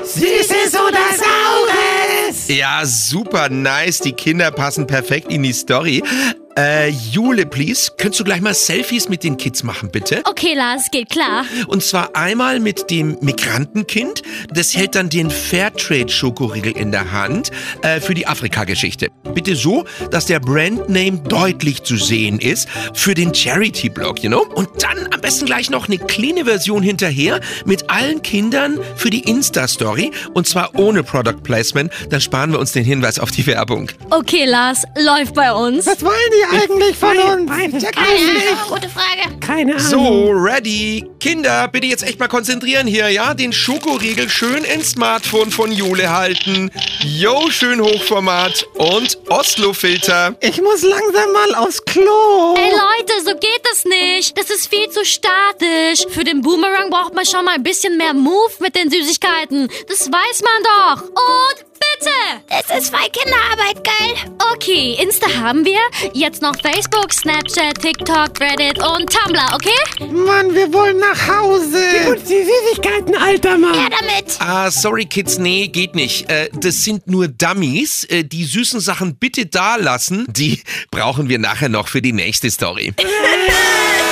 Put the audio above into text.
Süßes oder Saures? Ja, super nice. Die Kinder passen perfekt in die Story. Jule, please, könntest du gleich mal Selfies mit den Kids machen, bitte? Okay, Lars, geht klar. Und zwar einmal mit dem Migrantenkind. Das hält dann den Fairtrade-Schokoriegel in der Hand für die Afrika-Geschichte. Bitte so, dass der Brandname deutlich zu sehen ist für den Charity-Blog, you know? Und dann am besten gleich noch eine kleine Version hinterher mit allen Kindern für die Insta-Story. Und zwar ohne Product Placement. Dann sparen wir uns den Hinweis auf die Werbung. Okay, Lars, läuft bei uns. Was wollen die eigentlich von uns? Gute Frage. Keine Ahnung. So, ready. Kinder, bitte jetzt echt mal konzentrieren hier, ja? Den Schokoriegel schön ins Smartphone von Jule halten. Yo, schön Hochformat und Oslo-Filter. Ich muss langsam mal aufs Klo. Ey Leute, so geht das nicht. Das ist viel zu statisch. Für den Boomerang braucht man schon mal ein bisschen mehr Move mit den Süßigkeiten. Das weiß man doch. Und bitte. Das ist voll Kinderarbeit, geil. Okay, Insta haben wir. Jetzt noch Facebook, Snapchat, TikTok, Reddit und Tumblr, okay? Mann, wir wollen nach Hause. Gib uns die Süßigkeiten, alter Mann. Ja, damit. Ah, sorry Kids, nee, geht nicht. Das sind nur Dummies. Die süßen Sachen bitte da lassen. Die brauchen wir nachher noch für die nächste Story.